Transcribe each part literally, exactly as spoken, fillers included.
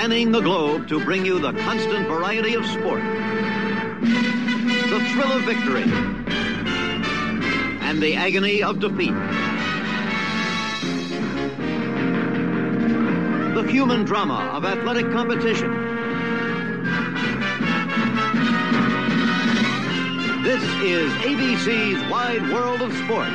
spanning the globe to bring you the constant variety of sport, the thrill of victory, and the agony of defeat. The human drama of athletic competition. This is A B C's Wide World of Sports.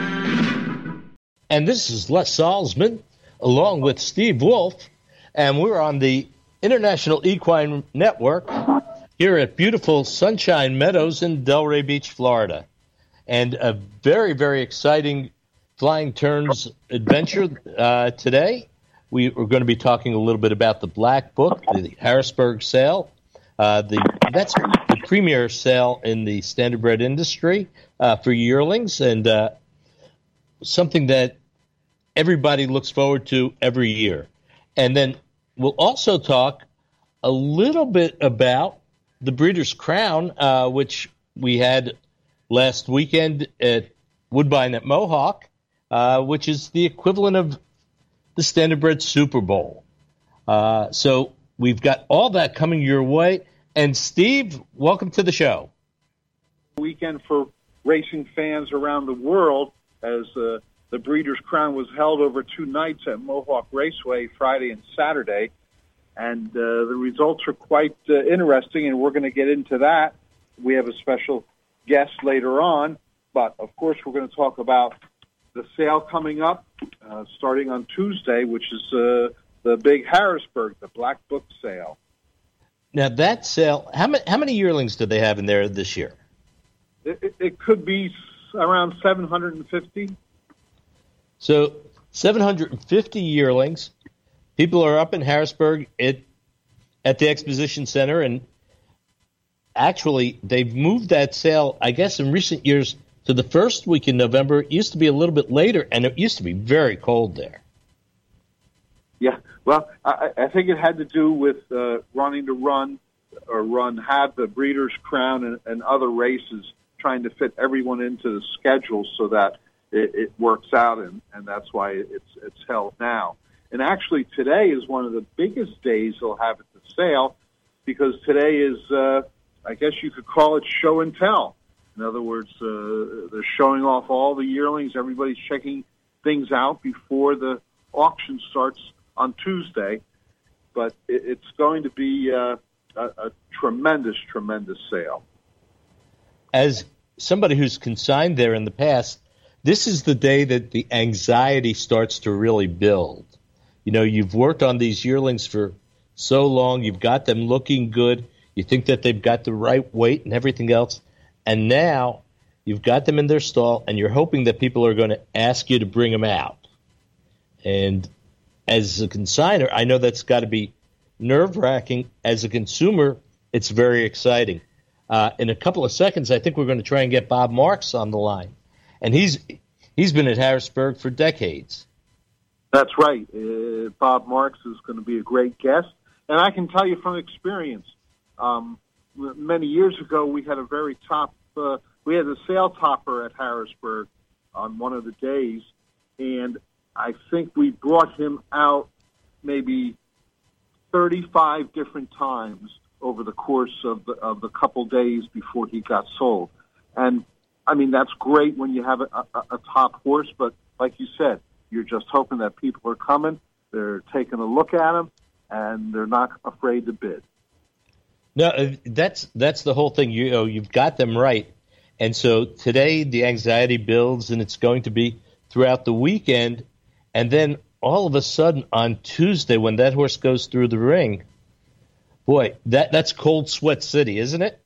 And this is Les Salzman, along with Steve Wolf, and we're on the International Equine Network here at beautiful Sunshine Meadows in Delray Beach, Florida. And a very, very exciting Flying Turns adventure uh, today. We, we're going to be talking a little bit about the Black Book, the Harrisburg sale. Uh, the That's the premier sale in the standardbred industry uh, for yearlings, and uh, something that everybody looks forward to every year. And then we'll also talk a little bit about the Breeders' Crown, uh, which we had last weekend at Woodbine at Mohawk, uh, which is the equivalent of the Standardbred Super Bowl. Uh, so we've got all that coming your way. And Steve, welcome to the show. Weekend for racing fans around the world, as uh, the Breeders' Crown was held over two nights at Mohawk Raceway, Friday and Saturday. And uh, the results are quite uh, interesting, and we're going to get into that. We have a special guest later on. But, of course, we're going to talk about the sale coming up, uh, starting on Tuesday, which is uh, the big Harrisburg, the Black Book sale. Now, that sale, how many, how many yearlings do they have in there this year? It, it, it could be around seven hundred fifty. So seven hundred fifty yearlings. People are up in Harrisburg at, at the Exposition Center, and actually they've moved that sale, I guess, in recent years to the first week in November. It used to be a little bit later, and it used to be very cold there. Yeah, well, I, I think it had to do with uh, running to run or run have the Breeders' Crown and, and other races, trying to fit everyone into the schedule so that it, it works out, and, and that's why it's it's held now. And actually, today is one of the biggest days they'll have at the sale, because today is, uh, I guess you could call it show and tell. In other words, uh, they're showing off all the yearlings. Everybody's checking things out before the auction starts on Tuesday. But it, it's going to be uh, a, a tremendous, tremendous sale. As somebody who's consigned there in the past, this is the day that the anxiety starts to really build. You know, you've worked on these yearlings for so long. You've got them looking good. You think that they've got the right weight and everything else. And now you've got them in their stall, and you're hoping that people are going to ask you to bring them out. And as a consignor, I know that's got to be nerve-wracking. As a consumer, it's very exciting. Uh, in a couple of seconds, I think we're going to try and get Bob Marks on the line. And he's he's been at Harrisburg for decades. That's right. Uh, Bob Marks is going to be a great guest. And I can tell you from experience, um, many years ago, we had a very top, uh, we had a sale topper at Harrisburg on one of the days, and I think we brought him out maybe thirty-five different times over the course of the, of the couple days before he got sold. And, I mean, that's great when you have a, a, a top horse, but like you said, you're just hoping that people are coming, they're taking a look at him, and they're not afraid to bid. No, that's that's the whole thing. You know, you've got them right. And so today the anxiety builds, and it's going to be throughout the weekend. And then all of a sudden on Tuesday, when that horse goes through the ring, boy, that that's cold sweat city, isn't it?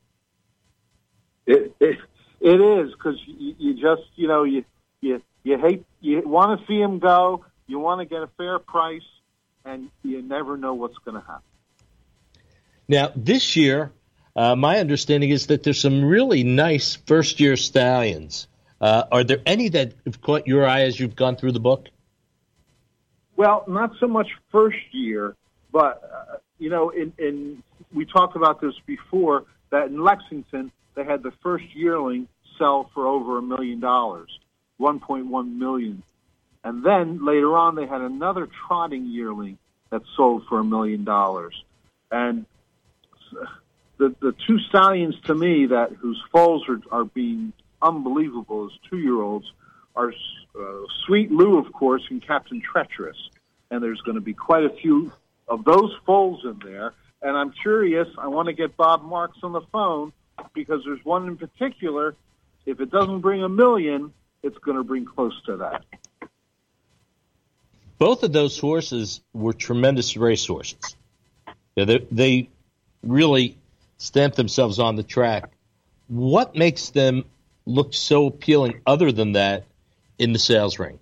It it, it is, because you, you just, you know, you you you hate, you want to see him go, you want to get a fair price, and you never know what's going to happen. Now, this year, uh, my understanding is that there's some really nice first-year stallions. Uh, are there any that have caught your eye as you've gone through the book? Well, not so much first year, but, uh, you know, in, in we talked about this before, that in Lexington, they had the first yearling sell for over a million dollars, one point one million dollars. And then later on, they had another trotting yearling that sold for a million dollars. And the the two stallions to me that whose foals are, are being unbelievable as two-year-olds are uh, Sweet Lou, of course, and Captain Treacherous. And there's going to be quite a few of those foals in there. And I'm curious, I want to get Bob Marks on the phone because there's one in particular. If it doesn't bring a million, it's going to bring close to that. Both of those horses were tremendous race horses. Yeah, they, they really stamped themselves on the track. What makes them look so appealing other than that in the sales ring?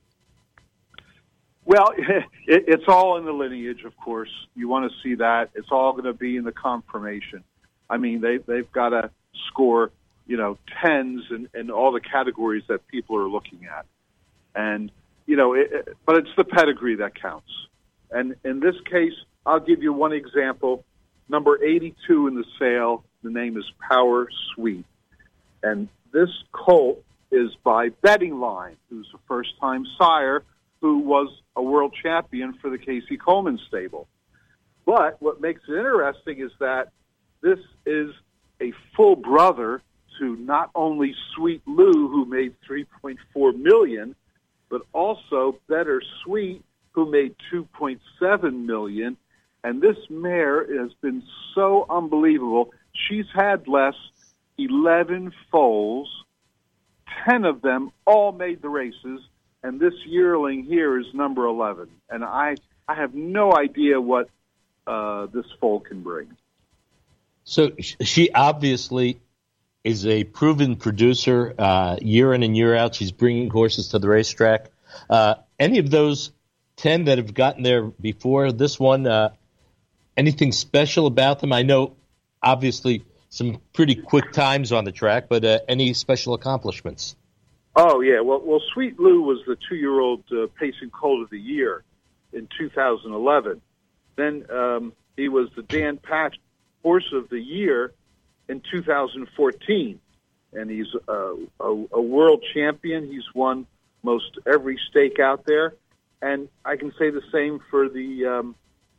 Well, it, it's all in the lineage, of course. You want to see that. It's all going to be in the conformation. I mean, they, they've got to score, you know, tens in, in all the categories that people are looking at. And, you know, it, it, but it's the pedigree that counts. And in this case, I'll give you one example. Number eighty-two in the sale, the name is Power Sweet. And this colt is by Betting Line, who's a first-time sire who was a world champion for the Casey Coleman stable. But what makes it interesting is that this is a full brother to not only Sweet Lou, who made three point four million dollars, but also Better Sweet, who made two point seven million dollars. And this mare has been so unbelievable. She's had less eleven foals, ten of them all made the races, and this yearling here is number eleven. And I, I have no idea what uh, this foal can bring. So she obviously is a proven producer uh, year in and year out. She's bringing horses to the racetrack. Uh, any of those ten that have gotten there before this one, uh, anything special about them? I know, obviously, some pretty quick times on the track, but uh, any special accomplishments? Oh, yeah. Well, well, Sweet Lou was the two-year-old uh, pacing colt of the year in two thousand eleven. Then um, he was the Dan Patch horse of the year in two thousand fourteen. And he's uh, a, a world champion. He's won most every stake out there. And I can say the same for the um,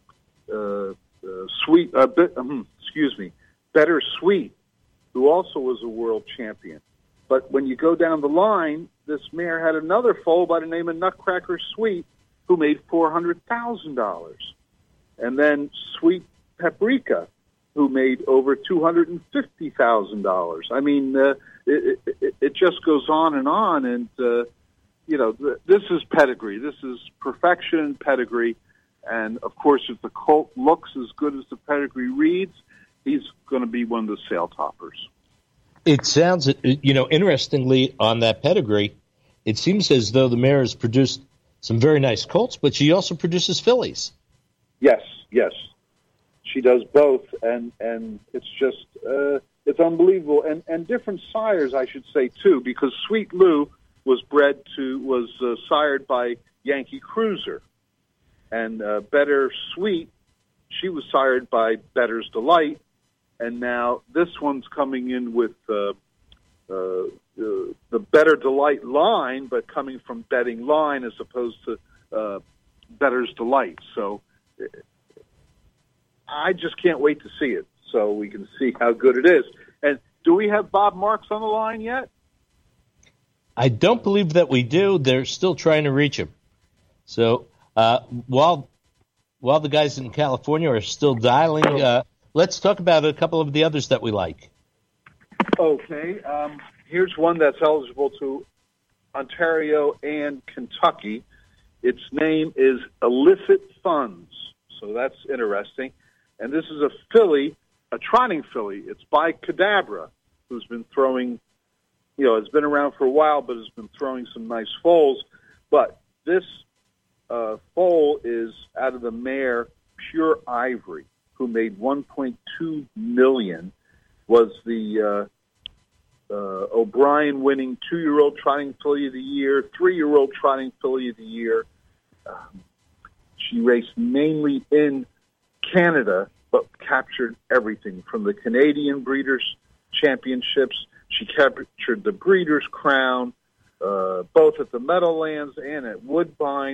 uh, uh, Sweet, uh, bit, um, excuse me, Better Sweet, who also was a world champion. But when you go down the line, this mare had another foal by the name of Nutcracker Sweet, who made four hundred thousand dollars. And then Sweet Paprika, who made over two hundred fifty thousand dollars. I mean, uh, it, it, it just goes on and on. And, uh, you know, th- this is pedigree. This is perfection and pedigree. And, of course, if the colt looks as good as the pedigree reads, he's going to be one of the sale toppers. It sounds, you know, interestingly on that pedigree, it seems as though the mare has produced some very nice colts, but she also produces fillies. Yes, yes. She does both, and, and it's just, uh, it's unbelievable. And, and different sires, I should say, too, because Sweet Lou was bred to, was uh, sired by Yankee Cruiser. And uh, Better Sweet, she was sired by Better's Delight. And now this one's coming in with uh, uh, the, the Better Delight line, but coming from Betting Line as opposed to uh, Better's Delight. So I just can't wait to see it so we can see how good it is. And do we have Bob Marks on the line yet? I don't believe that we do. They're still trying to reach him. So uh, while while the guys in California are still dialing, uh, let's talk about a couple of the others that we like. Okay. Um, here's one that's eligible to Ontario and Kentucky. Its name is Illicit Funds. So that's interesting. And this is a filly, a trotting filly. It's by Cadabra, who's been throwing, you know, it's been around for a while, but has been throwing some nice foals. But this uh, foal is out of the mare Pure Ivory, who made one point two million dollars, was the uh, uh, O'Brien winning two-year-old trotting filly of the year, three-year-old trotting filly of the year. Um, she raced mainly in Canada, but captured everything from the Canadian Breeders' Championships. She captured the Breeders' Crown, uh, both at the Meadowlands and at Woodbine.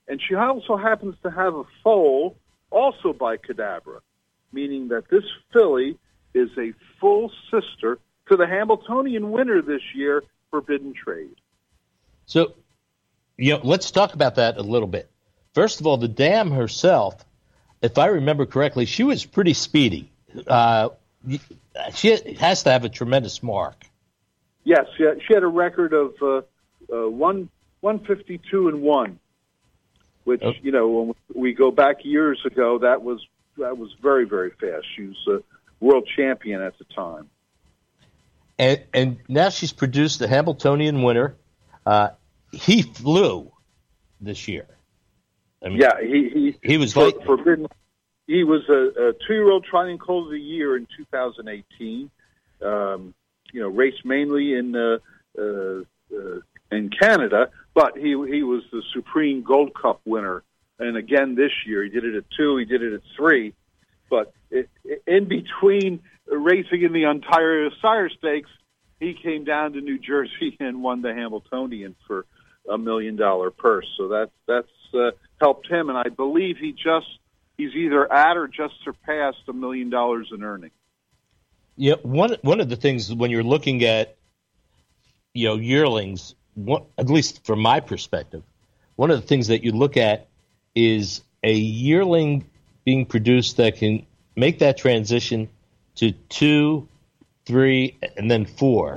And she also happens to have a foal also by Cadabra, meaning that this filly is a full sister to the Hambletonian winner this year, Forbidden Trade. So, you know, let's talk about that a little bit. First of all, the dam herself, if I remember correctly, she was pretty speedy. Uh, she has to have a tremendous mark. Yes, she had, she had a record of uh, uh, one one fifty two and one, which okay. you know when we go back years ago, that was that was very very fast. She was a world champion at the time, and and now she's produced the Hambletonian winner. Uh, he flew this year. I mean, yeah, he he he was for, like forbidden. He was a, a two-year-old trotting colt of the year in two thousand eighteen. Um, you know, raced mainly in uh, uh, uh, in Canada, but he he was the Supreme Gold Cup winner. And again this year, he did it at two, he did it at three. But it, in between racing in the Ontario Sire Stakes, he came down to New Jersey and won the Hambletonian for a million dollar purse. So that's that's uh, helped him, and I believe he just he's either at or just surpassed a million dollars in earnings. Yeah, one one of the things when you're looking at, you know, yearlings, one, at least from my perspective, one of the things that you look at is a yearling being produced that can make that transition to two, three, and then four.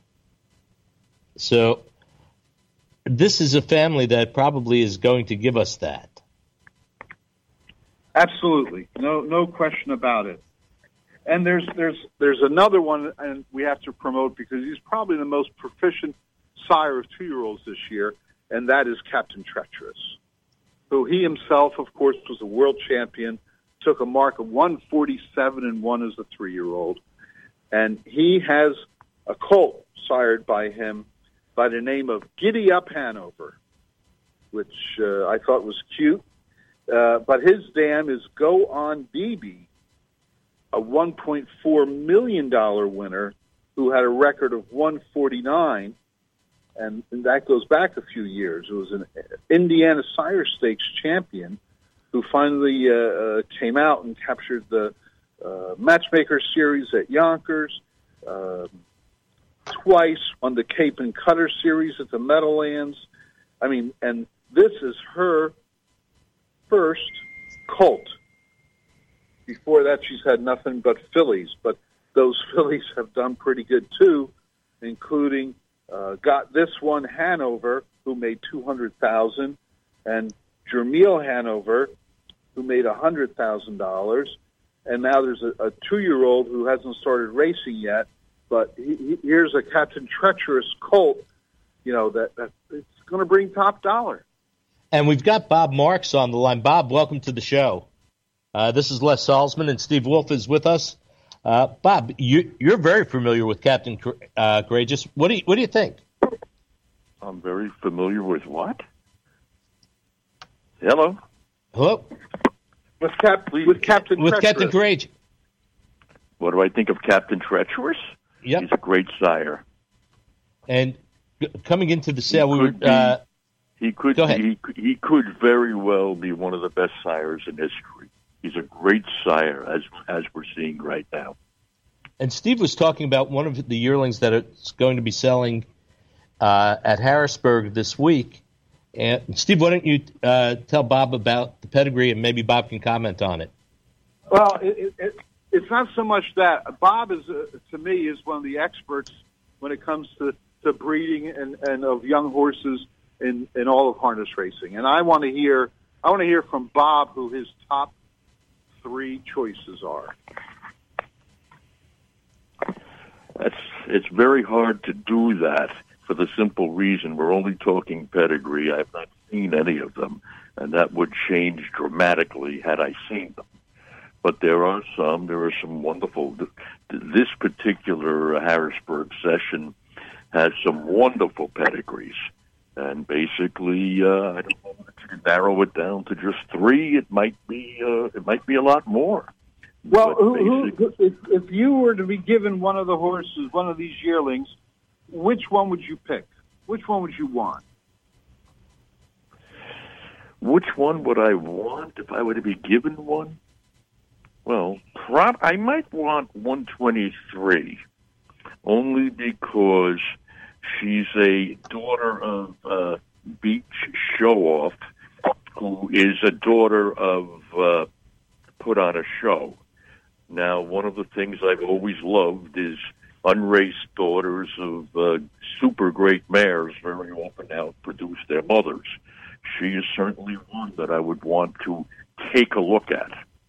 So this is a family that probably is going to give us that. Absolutely, no no question about it. And there's there's there's another one, and we have to promote because he's probably the most proficient sire of two-year-olds this year, and that is Captain Treacherous, who he himself, of course, was a world champion, took a mark of one forty-seven and one as a three-year-old, and he has a colt sired by him by the name of Giddy Up Hanover, which uh, I thought was cute, uh, but his dam is Go On B B, a one point four million dollars winner who had a record of one forty-nine, and, and that goes back a few years. It was an Indiana Sire Stakes champion who finally uh, uh, came out and captured the uh, Matchmaker Series at Yonkers, uh, twice won the Cape and Cutter Series at the Meadowlands. I mean, and this is her first colt. Before that, she's had nothing but fillies, but those fillies have done pretty good too, including uh, got this one Hanover, who made two hundred thousand, and Jermeel Hanover, who made a hundred thousand dollars, and now there's a, a two-year-old who hasn't started racing yet, but he, he, here's a Captain Treacherous colt, you know that, that it's going to bring top dollar. And we've got Bob Marks on the line. Bob, welcome to the show. Uh, this is Les Salzman, and Steve Wolf is with us. Uh, Bob, you, you're very familiar with Captain uh, Courageous. What do you What do you think? I'm very familiar with what? Hello. Hello. With, Cap- with Captain with Treacherous. Captain Courageous. What do I think of Captain Treacherous? Yep. He's a great sire. And g- coming into the sale, he we were. Be, uh, he could. Go ahead. He, he could very well be one of the best sires in history. He's a great sire, as as we're seeing right now. And Steve was talking about one of the yearlings that is going to be selling uh, at Harrisburg this week. And Steve, why don't you uh, tell Bob about the pedigree, and maybe Bob can comment on it. Well, it, it, it's not so much that. Bob is, uh, to me, is one of the experts when it comes to, to breeding and, and of young horses in, in all of harness racing. And I want to hear I want to hear from Bob who his top three choices are. That's it's very hard to do that for the simple reason we're only talking pedigree. I've not seen any of them, and that would change dramatically had I seen them. But there are some. There are some wonderful. This particular Harrisburg session has some wonderful pedigrees, and basically, uh, I don't know if you can narrow it down to just three. It might be. Uh, it might be a lot more. Well, who, who, if, if you were to be given one of the horses, one of these yearlings, which one would you pick? Which one would you want? which one would I want if I were to be given one? Well, prob- I might want one twenty-three, only because she's a daughter of uh, Beach Showoff, who is a daughter of uh, Put On a Show. Now, one of the things I've always loved is unraced daughters of uh, super great mares very often outproduce their mothers. She is certainly one that I would want to take a look at.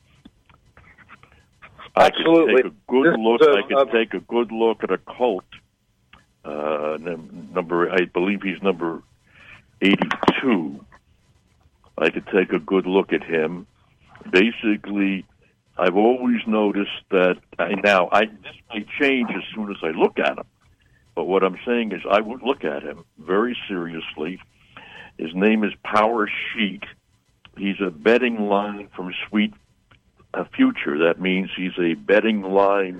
Absolutely. I could take a good This, look. uh, I could uh, take a good look at a Colt. Uh, num- number, I believe he's number eighty-two. I could take a good look at him. Basically, I've always noticed that. I, now, I this may change as soon as I look at him. But what I'm saying is, I would look at him very seriously. His name is Power Sheik. He's a betting line from Sweet uh, Future. That means he's a betting line.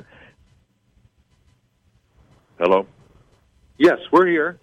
Hello? Yes, we're here.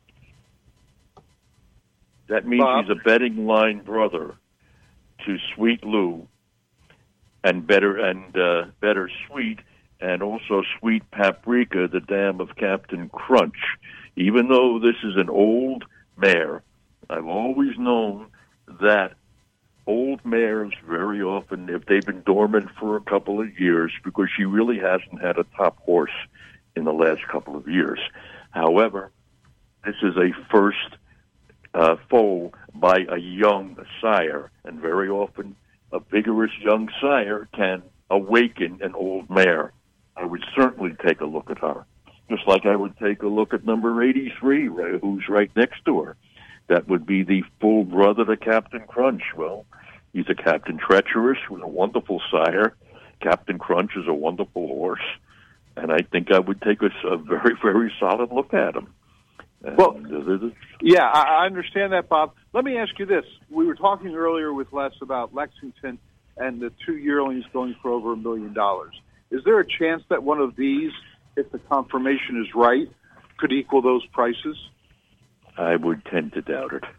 That means Bob? he's a betting line brother to Sweet Lou and Better and uh, Better Sweet, and also Sweet Paprika, the dam of Captain Crunch. Even though this is an old mare, I've always known that old mares very often, if they've been dormant for a couple of years, because she really hasn't had a top horse in the last couple of years. However, this is a first uh, foal by a young sire, and very often a vigorous young sire can awaken an old mare. I would certainly take a look at her, just like I would take a look at number eighty-three, right, who's right next to her. That would be the full brother to Captain Crunch. Well, he's a Captain Treacherous with a wonderful sire. Captain Crunch is a wonderful horse, and I think I would take a, a very, very solid look at him. And Well, uh, Yeah, I I understand that, Bob. Let me ask you this. We were talking earlier with Les about Lexington and the two yearlings going for over a million dollars. Is there a chance that one of these, if the confirmation is right, could equal those prices? I would tend to doubt it.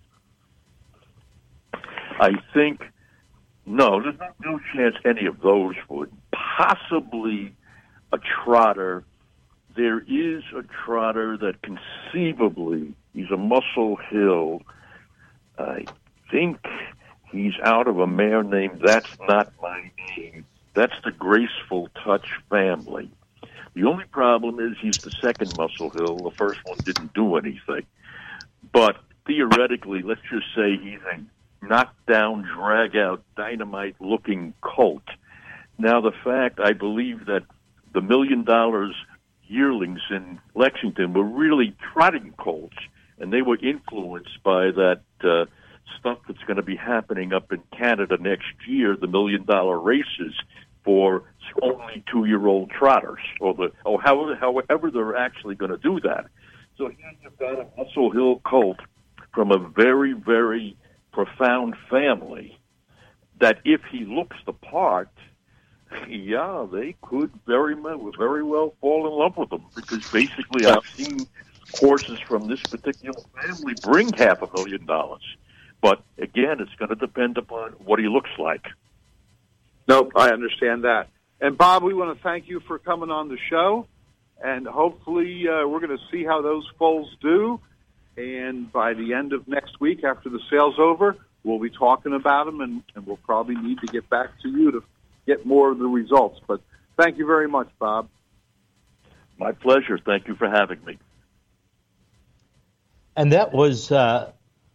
I think, no, there's no, no chance any of those would. Possibly a trotter. There is a trotter that conceivably, he's a Muscle Hill. I think he's out of a mare named That's Not My Name. That's the Graceful Touch family. The only problem is he's the second Muscle Hill. The first one didn't do anything. But theoretically, let's just say he's a knockdown, drag-out, dynamite-looking colt. Now, the fact, I believe that the million dollars yearlings in Lexington were really trotting colts, and they were influenced by that uh, stuff that's going to be happening up in Canada next year, the million-dollar races for only two-year-old trotters, or the or however, however they're actually going to do that. So here you've got a Muscle Hill colt from a very, very profound family that if he looks the part, yeah, they could very well, very well fall in love with him, because basically I've seen horses from this particular family bring half a million dollars. But again, it's going to depend upon what he looks like. Nope, I understand that. And Bob, we want to thank you for coming on the show, and hopefully uh, we're going to see how those foals do. And by the end of next week, after the sale's over, we'll be talking about them, and, and we'll probably need to get back to you to get more of the results. But thank you very much, Bob. My pleasure. Thank you for having me. And that was uh,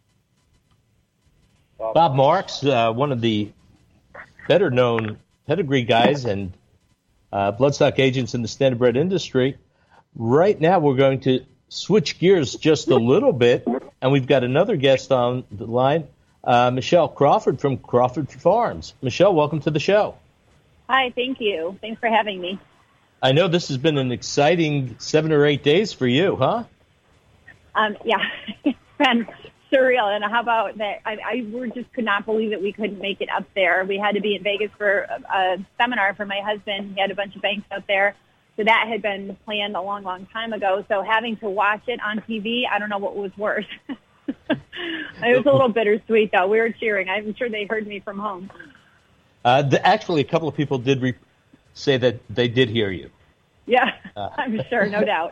Bob Marks, uh, one of the better-known pedigree guys and uh, bloodstock agents in the standardbred industry. Right now, we're going to switch gears just a little bit, and we've got another guest on the line, uh, Michelle Crawford from Crawford Farms. Michelle, welcome to the show. Hi, thank you. Thanks for having me. I know this has been an exciting seven or eight days for you, huh? Um, yeah, it's been surreal. And how about that? I, I we just could not believe that we couldn't make it up there. We had to be in Vegas for a, a seminar for my husband. He had a bunch of banks out there. So that had been planned a long, long time ago. So having to watch it on T V, I don't know what was worse. It was a little bittersweet, though. We were cheering. I'm sure they heard me from home. Uh, the, actually, a couple of people did re- say that they did hear you. Yeah, uh. I'm sure, no doubt.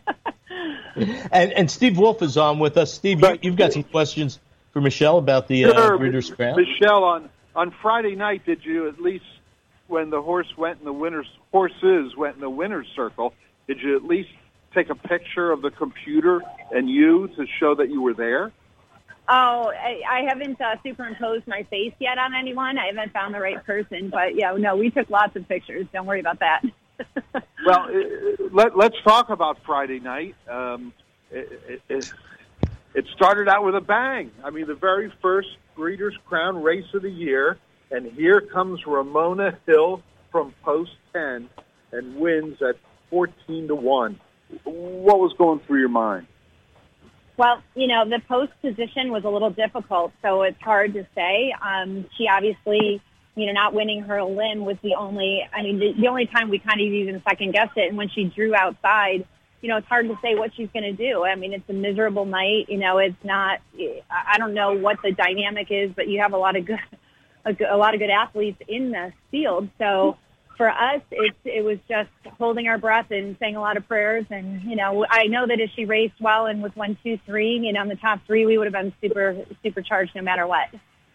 and, and Steve Wolf is on with us. Steve, you, you've got some questions for Michelle about the uh, sure. Breeders' Crown? Michelle, on, on Friday night, did you at least, when the horse went in the winner's, horses went in the winner's circle, did you at least take a picture of the computer and you to show that you were there? Oh, I, I haven't uh, superimposed my face yet on anyone. I haven't found the right person. But, yeah, no, we took lots of pictures. Don't worry about that. Well, it, let, let's talk about Friday night. Um, it, it, it started out with a bang. I mean, the very first Breeders' Crown race of the year, and here comes Ramona Hill from Post ten and wins at fourteen to one. What was going through your mind? Well, you know, the post position was a little difficult, so it's hard to say. Um, she obviously, you know, not winning her limb was the only, I mean, the, the only time we kind of even second-guessed it. And when she drew outside, you know, it's hard to say what she's going to do. I mean, it's a miserable night. You know, it's not, I don't know what the dynamic is, but you have a lot of good, a, a lot of good athletes in the field. So for us, it, it was just holding our breath and saying a lot of prayers. And, you know, I know that if she raced well and was one, two, three, you know, in the top three, we would have been super, supercharged no matter what.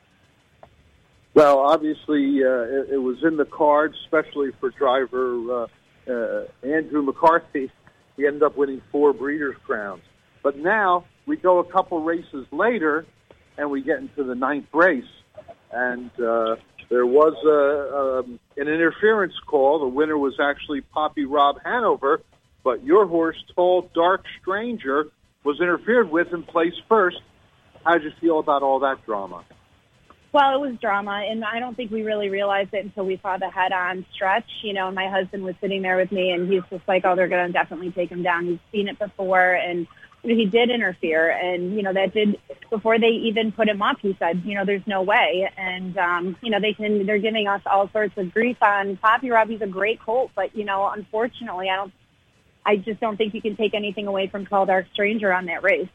Well, obviously, uh, it, it was in the cards, especially for driver uh, uh, Andrew McCarthy. He ended up winning four Breeders' Crowns. But now we go a couple races later, and we get into the ninth race. And uh, there was a, um, an interference call. The winner was actually Poppy Rob Hanover, but your horse, Tall Dark Stranger, was interfered with and placed first. How did you feel about all that drama? Well, it was drama, and I don't think we really realized it until we saw the head-on stretch. You know, my husband was sitting there with me, and he's just like, oh, they're going to definitely take him down. He's seen it before, and you know, he did interfere. And, you know, that did, before they even put him up, he said, you know, there's no way. And, um, you know, they can, they're giving us all sorts of grief on Poppy Rob. He's a great colt, but, you know, unfortunately, I don't, I just don't think you can take anything away from Tall Dark Stranger on that race.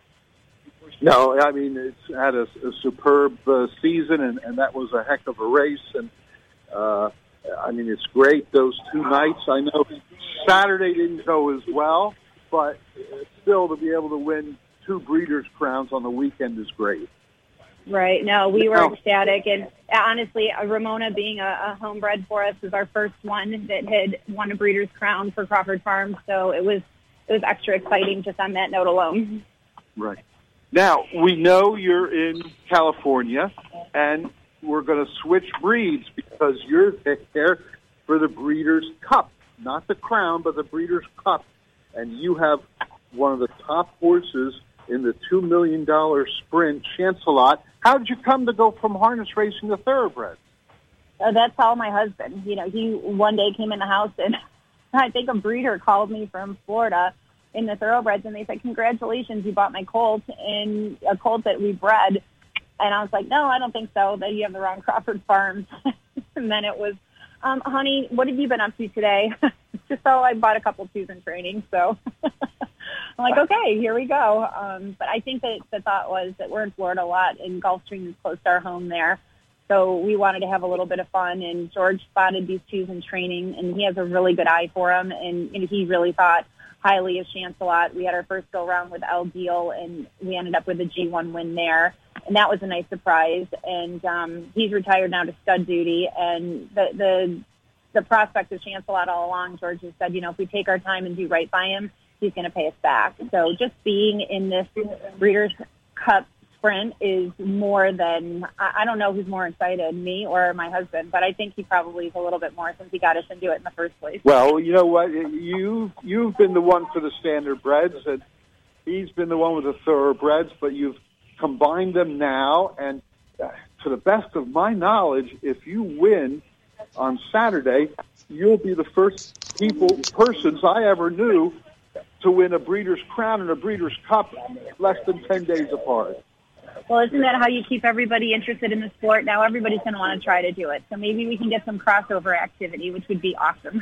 No, I mean, it's had a, a superb uh, season, and, and that was a heck of a race. And, uh, I mean, it's great, those two nights. I know Saturday didn't go as well, but still to be able to win two Breeders' Crowns on the weekend is great. Right. No, we were ecstatic. And honestly, Ramona being a, a homebred for us was our first one that had won a Breeders' Crown for Crawford Farms. So it was, it was extra exciting just on that note alone. Right. Now, we know you're in California, and we're going to switch breeds because you're there for the Breeders' Cup. Not the Crown, but the Breeders' Cup. And you have one of the top horses in the two million dollars sprint, Chancelot. How did you come to go from harness racing to thoroughbred? Uh, that's all my husband. You know, he one day came in the house, and I think a breeder called me from Florida in the thoroughbreds, and they said, congratulations, you bought my colt, and a colt that we bred. And I was like, no, I don't think so, that you have the wrong Crawford Farms. And then it was, um, honey, what have you been up to today? Just so I bought a couple twos in training, so I'm like, okay, here we go. Um, but I think that the thought was that we're in Florida a lot, and Gulfstream is close to our home there. So we wanted to have a little bit of fun, and George spotted these twos in training, and he has a really good eye for them, and, and he really thought highly of Chancelot. We had our first go-round with El Deal, and we ended up with a G one win there, and that was a nice surprise. And um, he's retired now to stud duty, and the, the the prospect of Chancelot all along, George has said, you know, if we take our time and do right by him, he's going to pay us back. So just being in this Breeders' Cup sprint is more than, I don't know who's more excited, me or my husband, but I think he probably is a little bit more since he got us into it in the first place. Well, you know what, you, you've been the one for the standard breds, and he's been the one with the thoroughbreds, but you've combined them now, and uh, to the best of my knowledge, if you win on Saturday, you'll be the first people, persons I ever knew to win a Breeders' Crown and a Breeders' Cup less than ten days apart. Well, isn't that how you keep everybody interested in the sport? Now everybody's going to want to try to do it. So maybe we can get some crossover activity, which would be awesome.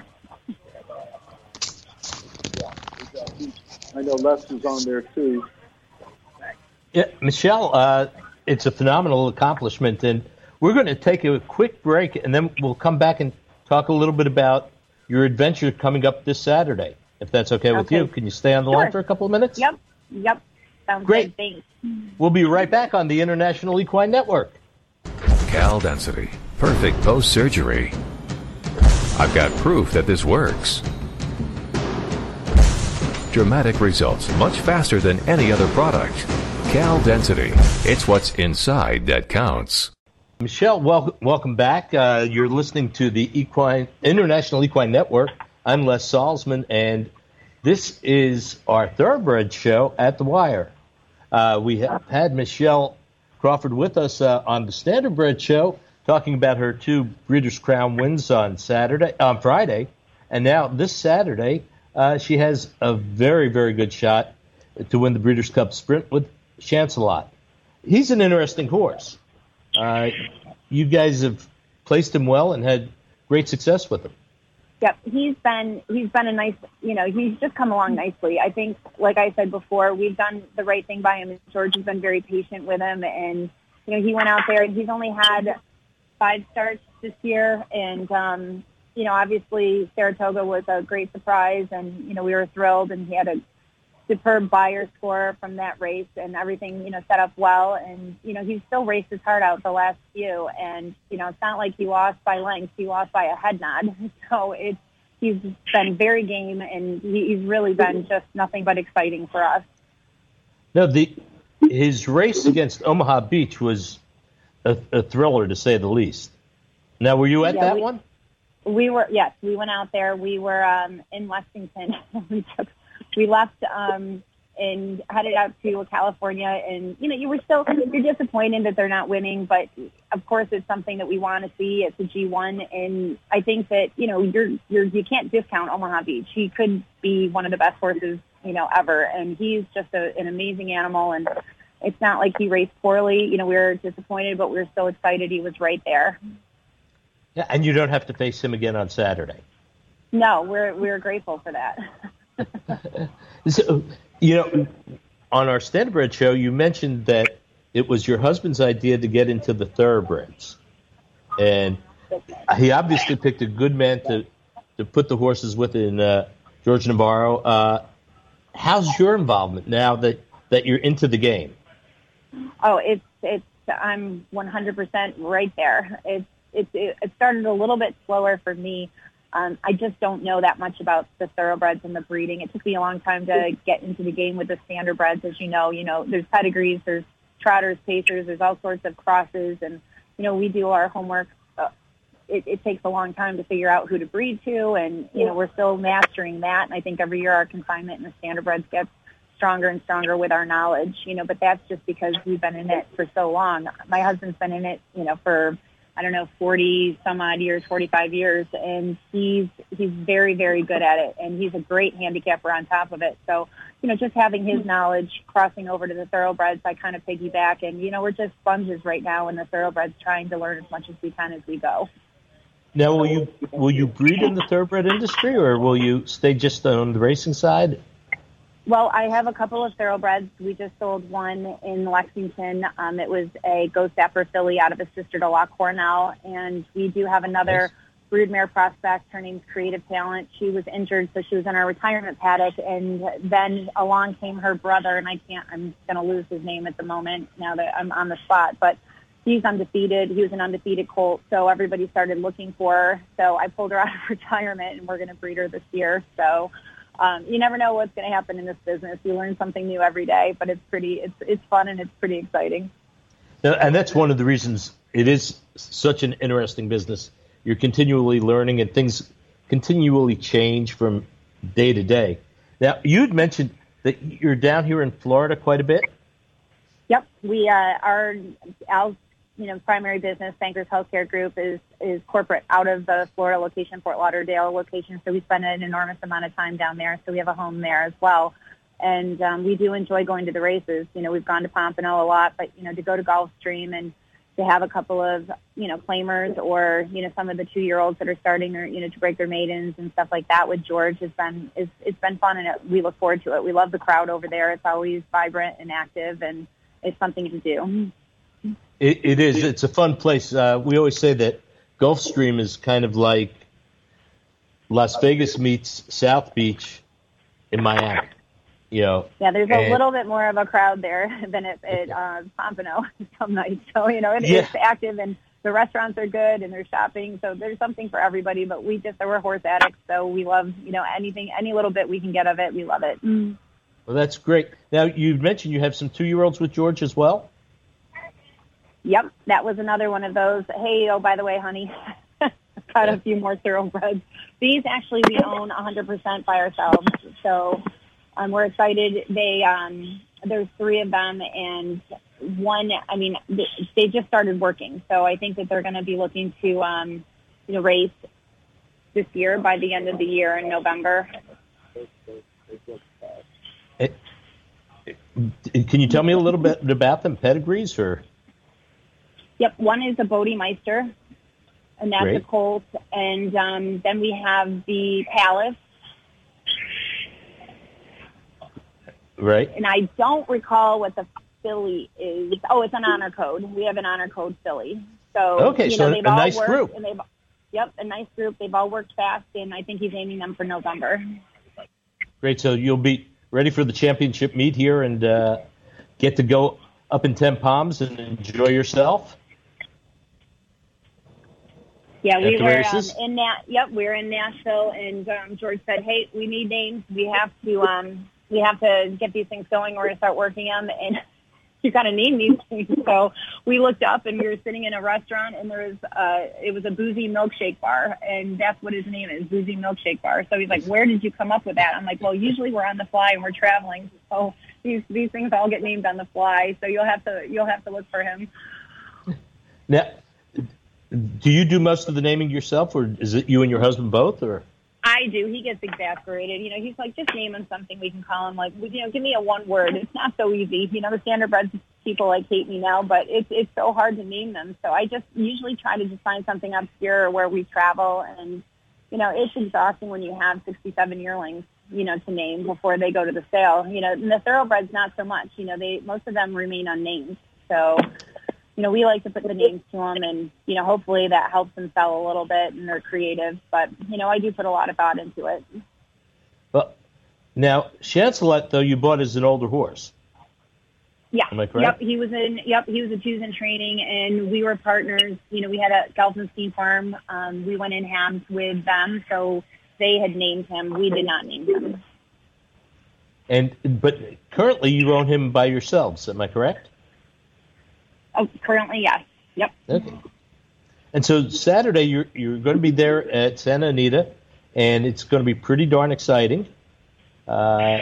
I know Les is on there, too. Yeah, Michelle, uh, it's a phenomenal accomplishment, and we're going to take a quick break, and then we'll come back and talk a little bit about your adventure coming up this Saturday, if that's okay with Okay. you. Can you stay on the Sure. line for a couple of minutes? Yep. Yep. Sounds Great. good. Thanks. We'll be right back on the International Equine Network. Cal Density. Perfect post-surgery. I've got proof that this works. Dramatic results much faster than any other product. Cal Density. It's what's inside that counts. Michelle, wel- welcome back. Uh, you're listening to the Equine International Equine Network. I'm Les Salzman, and this is our Thoroughbred show at The Wire. Uh, we have had Michelle Crawford with us uh, on the Standardbred show, talking about her two Breeders' Crown wins on Saturday, on Friday, and now this Saturday uh, she has a very, very good shot to win the Breeders' Cup Sprint with Chancelot. He's an interesting horse. Uh, you guys have placed him well and had great success with him. Yep, he's been he's been a nice, you know, he's just come along nicely. I think, like I said before, we've done the right thing by him. George has been very patient with him, and you know, he went out there and he's only had five starts this year, and um, you know, obviously Saratoga was a great surprise, and you know, we were thrilled, and he had a superb buyer score from that race, and everything, you know, set up well, and you know, he still raced his heart out the last few, and you know, it's not like he lost by length, he lost by a head nod, so it's he's been very game, and he, he's really been just nothing but exciting for us. No, the his race against Omaha Beach was a, a thriller, to say the least. Now, were you at Yeah, that we- one? We were, yes, we went out there. We were um, in Lexington. we took, we left um, and headed out to California. And you know, you were still you're disappointed that they're not winning, but of course, it's something that we want to see. It's a G one, and I think that you know, you're you're you can't discount Omaha Beach. He could be one of the best horses, you know, ever, and he's just a, an amazing animal. And it's not like he raced poorly. You know, we were disappointed, but we were so excited he was right there. Yeah, and you don't have to face him again on Saturday. No, we're we're grateful for that. So, you know, on our Standardbred show, you mentioned that it was your husband's idea to get into the thoroughbreds, and he obviously picked a good man to to put the horses with in uh, George Navarro. Uh, how's your involvement now that, that you're into the game? Oh, it's it's I'm one hundred percent right there. It's It, it started a little bit slower for me. Um, I just don't know that much about the thoroughbreds and the breeding. It took me a long time to get into the game with the standardbreds. As you know, you know, there's pedigrees, there's trotters, pacers, there's all sorts of crosses, and you know, we do our homework. Uh, it, it takes a long time to figure out who to breed to, and you know, we're still mastering that. And I think every year our consignment in the standardbreds gets stronger and stronger with our knowledge. You know, but that's just because we've been in it for so long. My husband's been in it, you know, for I don't know, forty some odd years, forty-five years, and he's he's very, very good at it, and he's a great handicapper on top of it. So, you know, just having his knowledge crossing over to the thoroughbreds, I kind of piggyback, and you know, we're just sponges right now in the thoroughbreds, trying to learn as much as we can as we go. Now, will you will you breed in the thoroughbred industry, or will you stay just on the racing side? Well, I have a couple of thoroughbreds. We just sold one in Lexington. Um, it was a Ghost Dapper filly out of a sister to La Cornell. And we do have another Nice. broodmare prospect. Her name's Creative Talent. She was injured, so she was in our retirement paddock. And then along came her brother, and I can't, I'm going to lose his name at the moment now that I'm on the spot. But he's undefeated. He was an undefeated colt, so everybody started looking for her. So I pulled her out of retirement, and we're going to breed her this year. So Um, you never know what's going to happen in this business. You learn something new every day, but it's pretty, it's it's fun and it's pretty exciting. Now, and that's one of the reasons it is such an interesting business. You're continually learning, and things continually change from day to day. Now, you'd mentioned that you're down here in Florida quite a bit. Yep, we uh, our Al's you know primary business, Bankers Healthcare Group, is is corporate out of the Florida location, Fort Lauderdale location. So we spend an enormous amount of time down there. So we have a home there as well, and um, we do enjoy going to the races. You know, we've gone to Pompano a lot, but you know, to go to Gulfstream and to have a couple of you know claimers, or you know some of the two year olds that are starting, or you know to break their maidens and stuff like that with George has been is it's been fun, and it, we look forward to it. We love the crowd over there. It's always vibrant and active, and it's something to do. It, it is. It's a fun place. Uh, we always say that Gulfstream is kind of like Las Vegas meets South Beach in Miami. You know, yeah, there's a and, little bit more of a crowd there than at, at uh, Pompano some nights. So, you know, it, yeah. it's active, and the restaurants are good, and there's shopping. So there's something for everybody. But we just, we're horse addicts, so we love, you know, anything, any little bit we can get of it, we love it. Mm. Well, that's great. Now, you mentioned you have some two-year-olds with George as well? Yep, that was another one of those. Hey, oh, by the way, honey, got a few more thoroughbreds. These actually we own one hundred percent by ourselves. So um, we're excited. They um, there's three of them, and one, I mean, they, they just started working. So I think that they're going to be looking to, um, you know, race this year by the end of the year in November. It, it, can you tell me a little bit about them, pedigrees, or? Yep, one is a Bodemeister, and that's Great. a colt. And um, then we have the Palace. Right. And I don't recall what the filly is. Oh, it's an honor code. We have an honor code filly. So, okay, you so know, they've a all nice worked, group. And they've, yep, a nice group. They've all worked fast, and I think he's aiming them for November. Great. So you'll be ready for the championship meet here and uh, get to go up in Ten Palms and enjoy yourself. Yeah, we At the were um, races? in that. Yep, we were in Nashville, and um, George said, "Hey, we need names. We have to, um, we have to get these things going. We're going to start working them, and you got to name these things." So we looked up, and we were sitting in a restaurant, and there was, uh, it was a Boozy Milkshake Bar, and that's what his name is, Boozy Milkshake Bar. So he's like, "Where did you come up with that?" I'm like, "Well, usually we're on the fly and we're traveling, so these these things all get named on the fly. So you'll have to you'll have to look for him." Now, do you do most of the naming yourself, or is it you and your husband both, or? I do. He gets exasperated. You know, he's like, just name him something we can call him. Like, you know, give me a one word. It's not so easy. You know, the standardbred people like hate me now, but it's it's so hard to name them. So I just usually try to just find something obscure where we travel, and you know, it's exhausting when you have sixty-seven yearlings, you know, to name before they go to the sale. You know, and the thoroughbreds not so much. You know, they most of them remain unnamed. So. You know, we like to put the names to them, and, you know, hopefully that helps them sell a little bit, and they're creative. But, you know, I do put a lot of thought into it. Well, now, Chancelet, though, you bought as an older horse. Yeah. Am I correct? Yep, he was in, yep, he was a twos in training, and we were partners. You know, we had a Gelfenstein farm. Um, we went in halves with them, so they had named him. We did not name him. And But currently you own him by yourselves, am I correct? Oh, currently, yes. Yep. Okay. And so Saturday you're you're going to be there at Santa Anita, and it's going to be pretty darn exciting. Uh,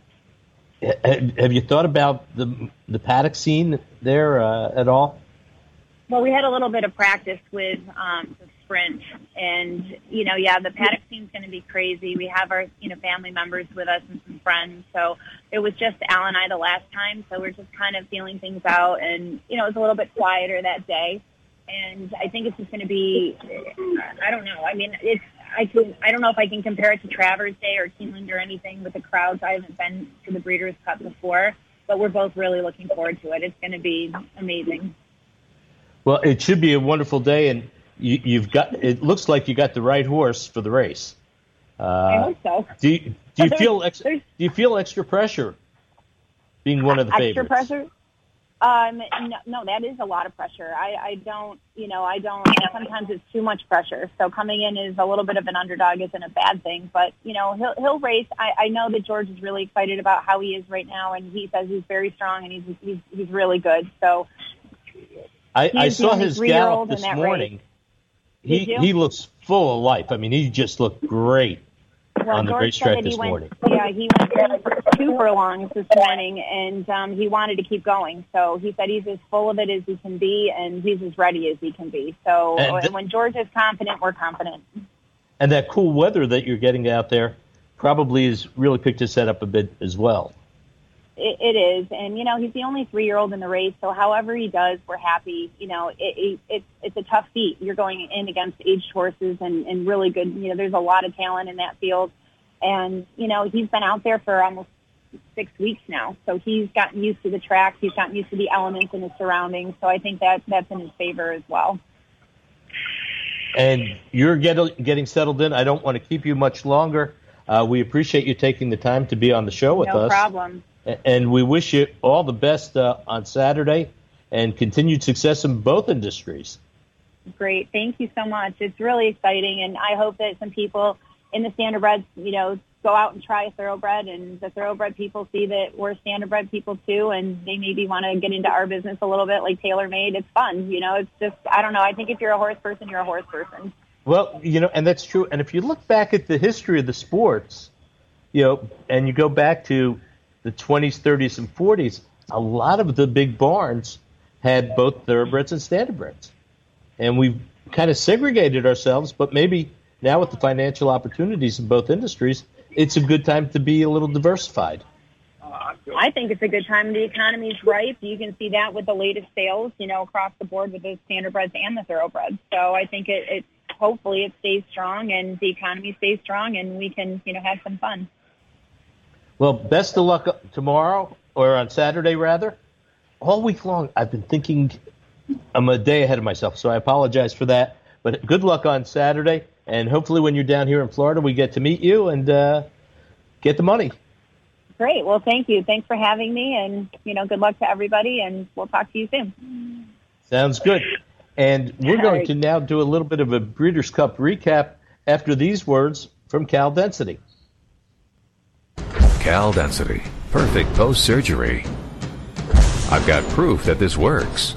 have you thought about the the paddock scene there uh, at all? Well, we had a little bit of practice with um, the sprint, and you know, yeah, the paddock scene's going to be crazy. We have our, you know, family members with us and some friends, so it was just Al and I the last time. So we're just kind of feeling things out, and you know, it was a little bit quieter that day. And I think it's just going to be, I don't know. I mean, it's I can I don't know if I can compare it to Travers Day or Keeneland or anything with the crowds. I haven't been to the Breeders' Cup before, but we're both really looking forward to it. It's going to be amazing. Well, it should be a wonderful day, and you, you've got. It looks like you got the right horse for the race. Uh, I hope so. Do you, do you feel ex, do you feel extra pressure being one of the extra favorites? pressure? Um, no, no, that is a lot of pressure. I, I don't, you know, I don't. Sometimes it's too much pressure. So coming in as a little bit of an underdog isn't a bad thing. But you know, he'll he'll race. I, I know that George is really excited about how he is right now, and he says he's very strong and he's he's he's really good. So. I, I saw his gallop this morning. He Did you? he looks full of life. I mean, he just looked great well, on the George racetrack said that this he went, morning. Yeah, he went two furlongs this morning, and um, he wanted to keep going. So he said he's as full of it as he can be, and he's as ready as he can be. So And th- when George is confident, we're confident. And that cool weather that you're getting out there probably has really picked his head up a bit as well. It, it is, and you know, he's the only three-year-old in the race. So however he does, we're happy. You know, it, it, it's it's a tough feat. You're going in against aged horses and, and really good. You know, there's a lot of talent in that field, and you know, he's been out there for almost six weeks now. So he's gotten used to the track. He's gotten used to the elements and the surroundings. So I think that that's in his favor as well. And you're get, getting settled in. I don't want to keep you much longer. Uh, we appreciate you taking the time to be on the show with no us. No problem. And we wish you all the best uh, on Saturday and continued success in both industries. Great. Thank you so much. It's really exciting, and I hope that some people in the standardbreds, you know, go out and try a thoroughbred, and the thoroughbred people see that we're standardbred people too, and they maybe want to get into our business a little bit, like TaylorMade. It's fun, you know. It's just, I don't know. I think if you're a horse person, you're a horse person. Well, you know, and that's true. And if you look back at the history of the sports, you know, and you go back to the twenties, thirties, and forties, a lot of the big barns had both thoroughbreds and standardbreds. And we've kind of segregated ourselves, but maybe now with the financial opportunities in both industries, it's a good time to be a little diversified. I think it's a good time. The economy's ripe. You can see that with the latest sales, you know, across the board with the standardbreds and the thoroughbreds. So I think it, it hopefully it stays strong and the economy stays strong and we can, you know, have some fun. Well, best of luck tomorrow, or on Saturday rather. All week long, I've been thinking I'm a day ahead of myself, so I apologize for that. But good luck on Saturday, and hopefully when you're down here in Florida, we get to meet you and uh, get the money. Great. Well, thank you. Thanks for having me, and, you know, good luck to everybody, and we'll talk to you soon. Sounds good. And we're going right. to now do a little bit of a Breeders' Cup recap after these words from Cal Density. Cal Density. Perfect post-surgery. I've got proof that this works.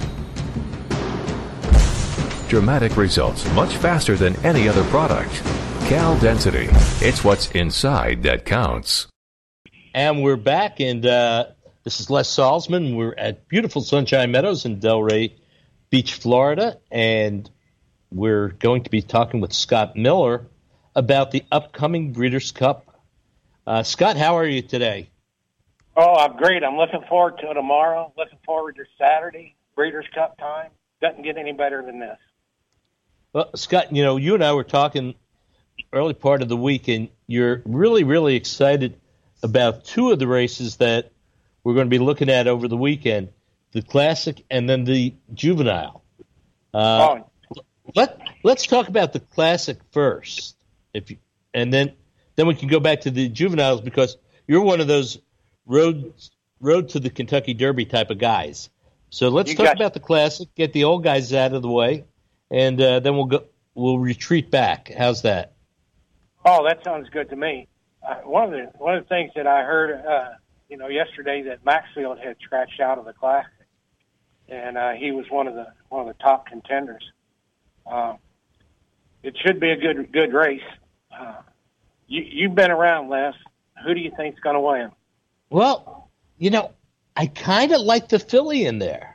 Dramatic results much faster than any other product. Cal Density. It's what's inside that counts. And we're back, and uh, this is Les Salzman. We're at beautiful Sunshine Meadows in Delray Beach, Florida, and we're going to be talking with Scott Miller about the upcoming Breeders' Cup. Uh, Scott, how are you today? Oh, I'm great. I'm looking forward to tomorrow. Looking forward to Saturday, Breeders' Cup time. Doesn't get any better than this. Well, Scott, you know, you and I were talking early part of the week, and you're really, really excited about two of the races that we're going to be looking at over the weekend, the Classic and then the Juvenile. Uh, oh. let, let's talk about the Classic first, if you, and then then we can go back to the Juveniles, because you're one of those road, road to the Kentucky Derby type of guys. So let's you talk about the Classic, get the old guys out of the way, and uh, then we'll go. We'll retreat back. How's that? Oh, that sounds good to me. Uh, one of the one of the things that I heard, uh, you know, yesterday, that Maxfield had scratched out of the Classic, and uh, he was one of the one of the top contenders. Uh, it should be a good good race. Uh, you, you've been around, Les. Who do you think's going to win? Well, you know, I kind of like the filly in there.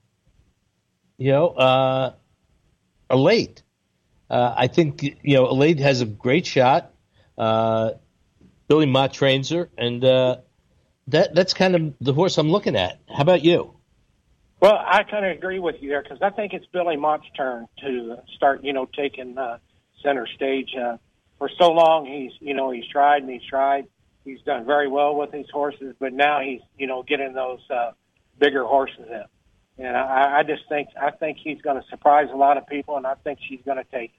You know, uh, Elate. Uh, I think, you know, Elate has a great shot. Uh, Billy Mott trains her, and uh, that that's kind of the horse I'm looking at. How about you? Well, I kind of agree with you there, because I think it's Billy Mott's turn to start, you know, taking uh, center stage. Uh, for so long, he's, you know, he's tried and he's tried. He's done very well with his horses, but now he's, you know, getting those uh, bigger horses in. And I, I just think I think he's going to surprise a lot of people, and I think she's going to take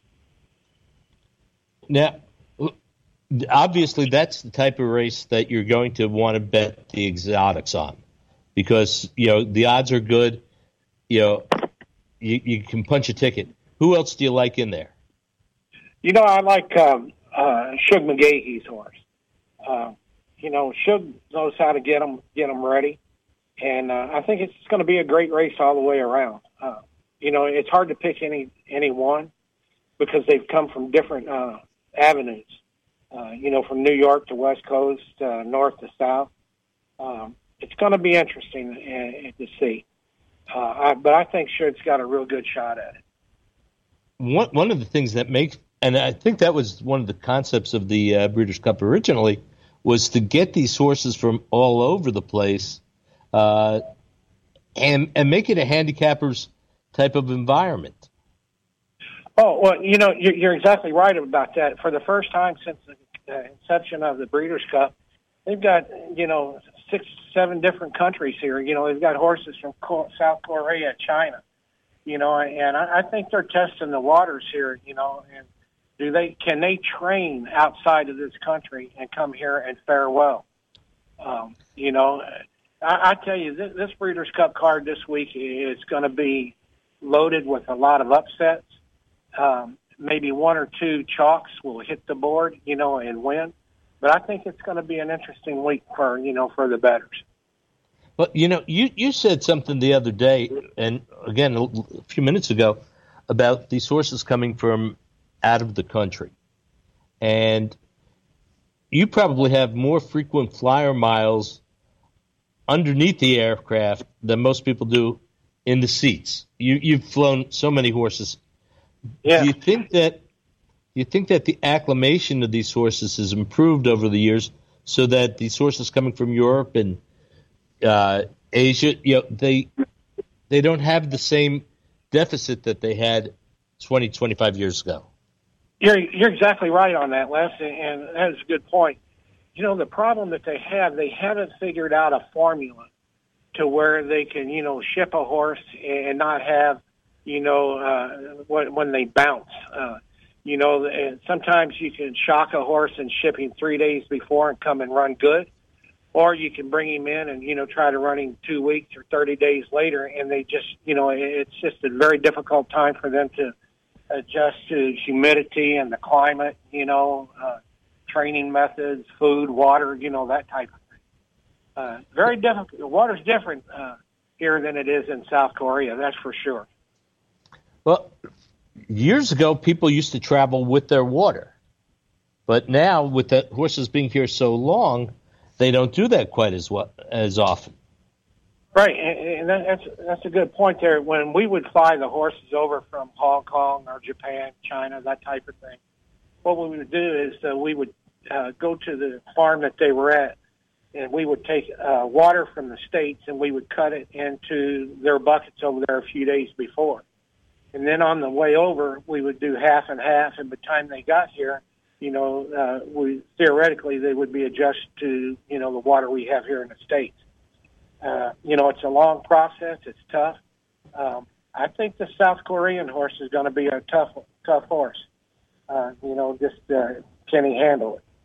it. Now, obviously, that's the type of race that you're going to want to bet the exotics on, because, you know, the odds are good. You know, you, you can punch a ticket. Who else do you like in there? You know, I like um, uh, Shug McGahee's horse. Uh, you know, Shug knows how to get them, get them ready. And uh, I think it's going to be a great race all the way around. Uh, you know, it's hard to pick any, any one, because they've come from different uh, avenues. Uh, you know, from New York to West Coast, uh, north to south. Um, it's going to be interesting uh, to see. Uh, I, but I think Shug's got a real good shot at it. One, one of the things that makes, and I think that was one of the concepts of the uh, Breeders' Cup originally, was to get these horses from all over the place uh, and and make it a handicapper's type of environment. Oh, well, you know, you're, you're exactly right about that. For the first time since the uh, inception of the Breeders' Cup, they've got, you know, six, seven different countries here. You know, they've got horses from South Korea, China, you know, and I, I think they're testing the waters here, you know, and do they, can they train outside of this country and come here and fare well? Um, you know, I, I tell you, this, this Breeders' Cup card this week is going to be loaded with a lot of upsets. Um, maybe one or two chalks will hit the board, you know, and win. But I think it's going to be an interesting week for, you know, for the bettors. Well, you know, you, you said something the other day, and again, a few minutes ago, about these horses coming from out of the country. And you probably have more frequent flyer miles underneath the aircraft than most people do in the seats. You, you've flown so many horses. Yeah. Do you think that do you think that the acclimation of these horses has improved over the years, so that these horses coming from Europe and uh, Asia, you know, they they don't have the same deficit that they had twenty, twenty-five years ago? You're you're exactly right on that, Les, and that is a good point. You know, the problem that they have, they haven't figured out a formula to where they can, you know, ship a horse and not have, you know, uh, when, when they bounce. Uh, you know, and sometimes you can shock a horse and ship him three days before and come and run good, or you can bring him in and, you know, try to run him two weeks or thirty days later, and they just, you know, it's just a very difficult time for them to adjust to humidity and the climate, you know, uh, training methods, food, water, you know, that type of thing. Uh, very difficult. The water's different uh, here than it is in South Korea, that's for sure. Well, years ago, people used to travel with their water. But now, with the horses being here so long, they don't do that quite as well, as often. Right, and that's that's a good point there. When we would fly the horses over from Hong Kong or Japan, China, that type of thing, what we would do is uh, we would uh, go to the farm that they were at, and we would take uh, water from the States and we would cut it into their buckets over there a few days before. And then on the way over, we would do half and half, and by the time they got here, you know, uh, we theoretically they would be adjusted to, you know, the water we have here in the States. Uh, you know, it's a long process. It's tough. Um, I think the South Korean horse is going to be a tough, tough horse. Uh, you know, just uh, can he handle it?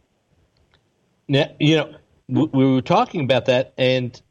Now, you know, we, we were talking about that, and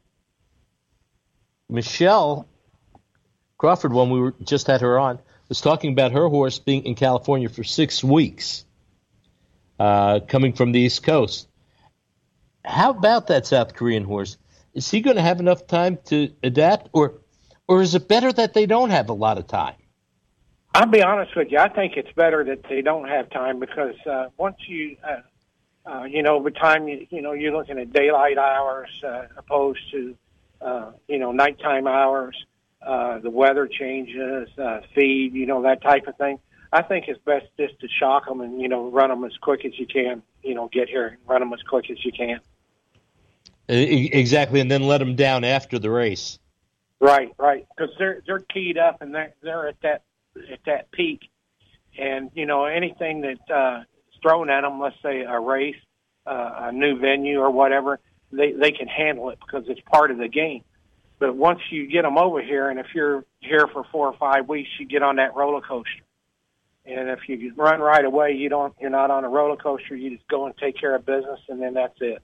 Michelle Crawford, when we were just had her on, was talking about her horse being in California for six weeks, uh, coming from the East Coast. How about that South Korean horse? Is he going to have enough time to adapt, or or is it better that they don't have a lot of time? I'll be honest with you. I think it's better that they don't have time because uh, once you, uh, uh, you know, by the time you, you know, you're looking at daylight hours uh, opposed to, uh, you know, nighttime hours, uh, the weather changes, uh, feed, you know, that type of thing. I think it's best just to shock them and, you know, run them as quick as you can, you know, get here and run them as quick as you can. Exactly, and then let them down after the race. Right, right, because they're they're keyed up and they're they're at that at that peak, and you know anything that uh, is thrown at them, let's say a race, uh, a new venue or whatever, they they can handle it because it's part of the game. But once you get them over here, and if you're here for four or five weeks, you get on that roller coaster. And if you run right away, you don't you're not on a roller coaster. You just go and take care of business, and then that's it.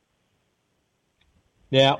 Now,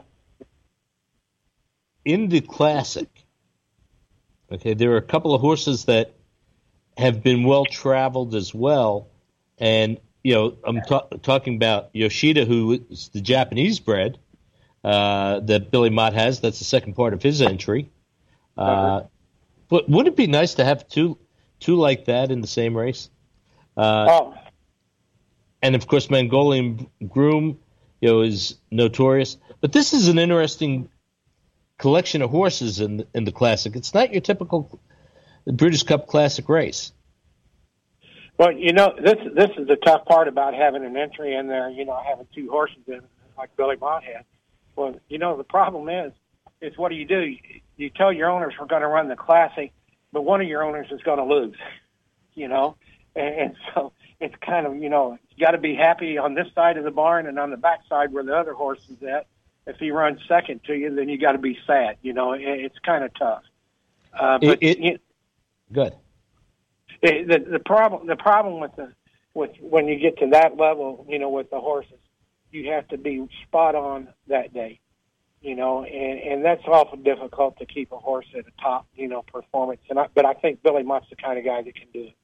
in the Classic, okay, there are a couple of horses that have been well-traveled as well. And, you know, I'm ta- talking about Yoshida, who is the Japanese bred uh, that Billy Mott has. That's the second part of his entry. Uh, uh-huh. But wouldn't it be nice to have two two like that in the same race? Uh, oh. And, of course, Mongolian Groom, you know, is notorious. But this is an interesting collection of horses in the, in the Classic. It's not your typical Breeders' Cup Classic race. Well, you know, this this is the tough part about having an entry in there, you know, having two horses in like Billy Mott had. Well, you know, the problem is, is what do you do? You tell your owners we're going to run the Classic, but one of your owners is going to lose, you know? And, and so it's kind of, you know, you got to be happy on this side of the barn, and on the back side where the other horse is at. If he runs second to you, then you got to be sad. You know, it, it's kind of tough. Uh, but it, it, you, good. It, the the problem the problem with the with when you get to that level, you know, with the horses, you have to be spot on that day. You know, and, and that's awful difficult to keep a horse at a top, you know, performance. And I, but I think Billy Mott's the kind of guy that can do it.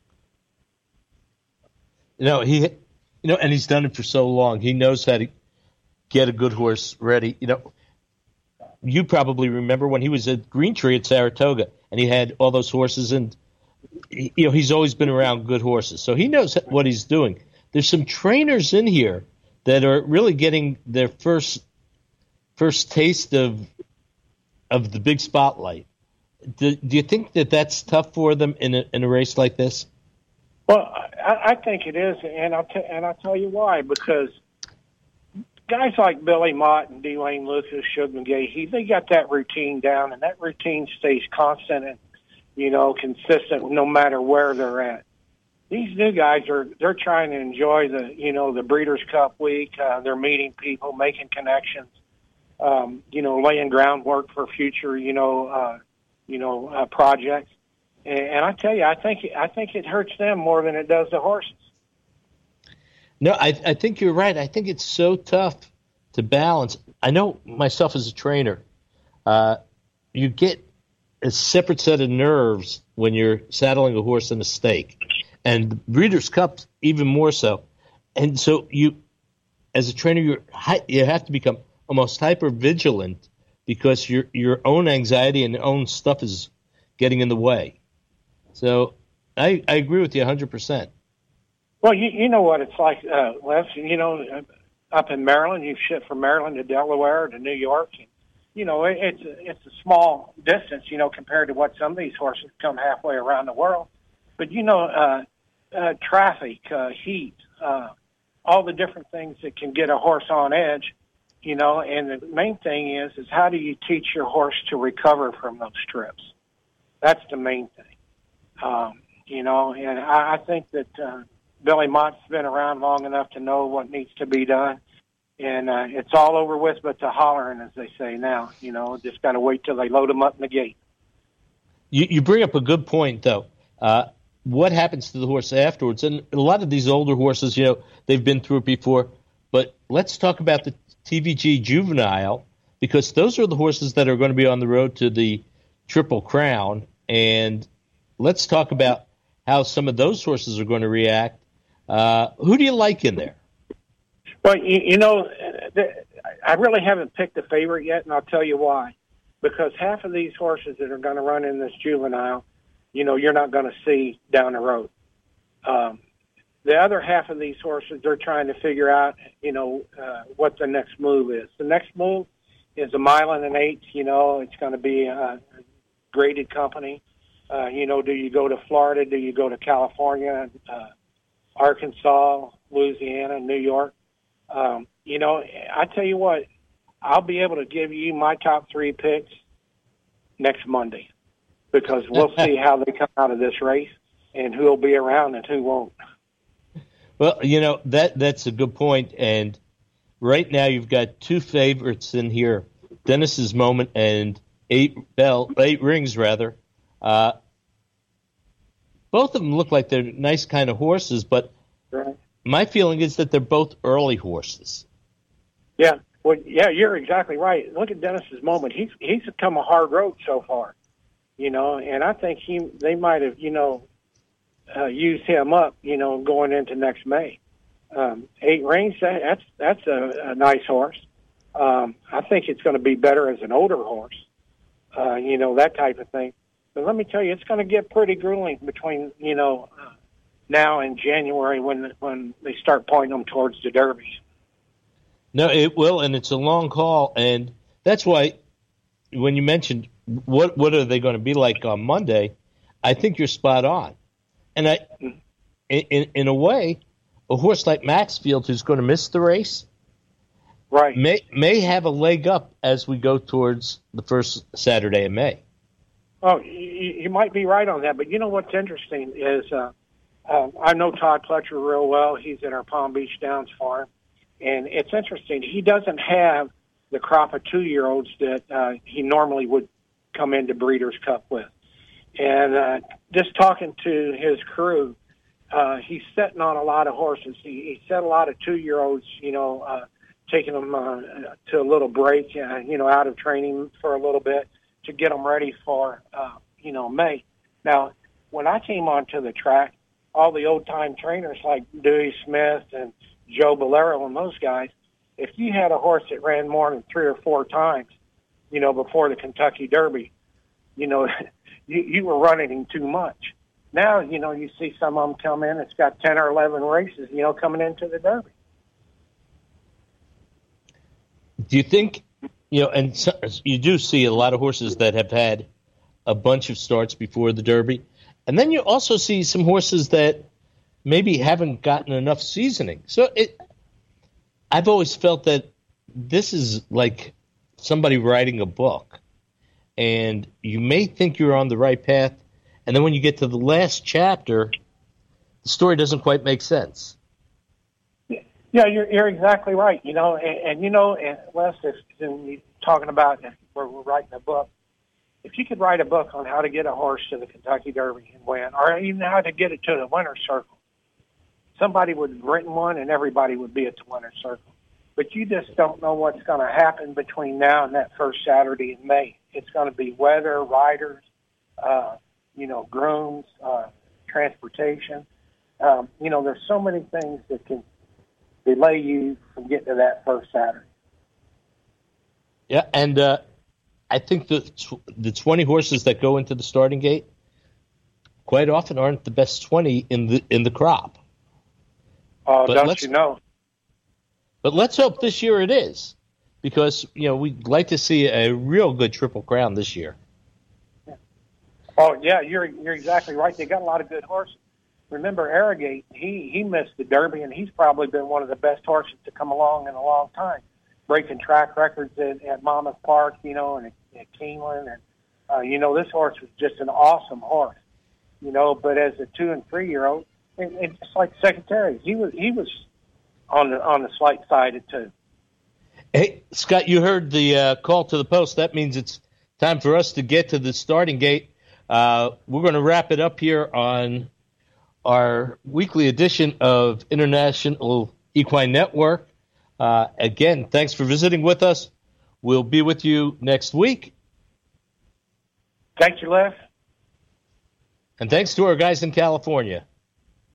You know, he, you know, and he's done it for so long. He knows how to get a good horse ready. You know, you probably remember when he was at Green Tree at Saratoga, and he had all those horses, and you know, he's always been around good horses, so he knows what he's doing. There's some trainers in here that are really getting their first. First taste of of the big spotlight. Do, do you think that that's tough for them in a, in a race like this? Well, I, I think it is, and I'll t- and I'll tell you why. Because guys like Billy Mott and D. Wayne Lucas, Shug McGahee, they got that routine down, and that routine stays constant and you know consistent no matter where they're at. These new guys are they're trying to enjoy the you know the Breeders' Cup week. Uh, they're meeting people, making connections. Um, you know, laying groundwork for future, you know, uh, you know, uh, projects. And, and I tell you, I think I think it hurts them more than it does the horses. No, I, I think you're right. I think it's so tough to balance. I know myself as a trainer, uh, you get a separate set of nerves when you're saddling a horse in a stake, and the Breeders' Cup even more so. And so you, as a trainer, you you have to become almost hyper vigilant because your your own anxiety and your own stuff is getting in the way. So I, I agree with you one hundred percent. Well, you you know what it's like, uh, Les. You know, up in Maryland, you've shipped from Maryland to Delaware to New York. And, you know, it, it's a, it's a small distance, you know, compared to what some of these horses come halfway around the world. But you know, uh, uh, traffic, uh, heat, uh, all the different things that can get a horse on edge. You know, and the main thing is, is how do you teach your horse to recover from those trips? That's the main thing. Um, you know, and I, I think that uh, Billy Mott's been around long enough to know what needs to be done. And uh, it's all over with but the hollering, as they say now. You know, just got to wait till they load them up in the gate. You, you bring up a good point, though. Uh, what happens to the horse afterwards? And a lot of these older horses, you know, they've been through it before. But let's talk about the T V G Juvenile, because those are the horses that are going to be on the road to the Triple Crown. And let's talk about how some of those horses are going to react. Uh, who do you like in there? Well, you, you know, I really haven't picked a favorite yet, and I'll tell you why. Because half of these horses that are going to run in this Juvenile, you know, you're not going to see down the road. Um, The other half of these horses, they're trying to figure out, you know, uh, what the next move is. The next move is a mile and an eighth. You know, it's going to be a graded company. Uh, you know, do you go to Florida? Do you go to California, uh, Arkansas, Louisiana, New York? Um, you know, I tell you what, I'll be able to give you my top three picks next Monday because we'll see how they come out of this race and who will be around and who won't. Well, you know, that that's a good point. And right now you've got two favorites in here, Dennis's Moment and Eight Bell, Eight Rings, rather. Uh, both of them look like they're nice kind of horses, but right. My feeling is that they're both early horses. Yeah, well, yeah, you're exactly right. Look at Dennis's Moment. He's he's come a hard road so far, you know, and I think he they might have, you know, Uh, use him up, you know, going into next May. Um, Eight Rings, that, that's that's a, a nice horse. Um, I think it's going to be better as an older horse, uh, you know, that type of thing. But let me tell you, it's going to get pretty grueling between, you know, uh, now and January when when they start pointing them towards the Derby. No, it will, and it's a long haul, and that's why when you mentioned what what are they going to be like on Monday, I think you're spot on. And I, in, in a way, a horse like Maxfield, who's going to miss the race, right, may may have a leg up as we go towards the first Saturday in May. Oh, you, you might be right on that. But you know what's interesting is uh, Um, I know Todd Pletcher real well. He's at our Palm Beach Downs farm. And it's interesting. He doesn't have the crop of two-year-olds that uh, he normally would come into Breeders' Cup with. And uh, just talking to his crew, uh, he's setting on a lot of horses. He, he set a lot of two-year-olds, you know, uh, taking them uh, to a little break, uh, you know, out of training for a little bit to get them ready for, uh, you know, May. Now, when I came onto the track, all the old-time trainers like Dewey Smith and Joe Bolero and those guys, if you had a horse that ran more than three or four times, you know, before the Kentucky Derby, you know, you, you were running him too much. Now, you know, you see some of them come in, it's got ten or eleven races, you know, coming into the Derby. Do you think, you know, and so, you do see a lot of horses that have had a bunch of starts before the Derby, and then you also see some horses that maybe haven't gotten enough seasoning. So it, I've always felt that this is like somebody writing a book, and you may think you're on the right path, and then when you get to the last chapter, the story doesn't quite make sense. Yeah, you're, you're exactly right. You know, and, and you know, and Les, if you're talking about where we're writing a book, if you could write a book on how to get a horse to the Kentucky Derby and win, or even how to get it to the winner's circle, somebody would have written one and everybody would be at the winner's circle. But you just don't know what's going to happen between now and that first Saturday in May. It's going to be weather, riders, uh, you know, grooms, uh, transportation. Um, you know, there's so many things that can delay you from getting to that first Saturday. Yeah, and uh, I think the the twenty horses that go into the starting gate quite often aren't the best twenty in the in the crop. Oh, uh, don't you know? But let's hope this year it is, because you know we'd like to see a real good Triple Crown this year. Yeah. Oh yeah, you're you're exactly right. They got a lot of good horses. Remember Arrogate? He he missed the Derby, and he's probably been one of the best horses to come along in a long time, breaking track records at, at Monmouth Park, you know, and at, at Keeneland, and uh, you know this horse was just an awesome horse, you know. But as a two and three year old, it, it's just like Secretary. He was he was on the on the slight side too. Hey, Scott, you heard the uh, call to the post. That means it's time for us to get to the starting gate. Uh, we're going to wrap it up here on our weekly edition of International Equine Network. Uh, again, thanks for visiting with us. We'll be with you next week. Thank you, Les. And thanks to our guys in California.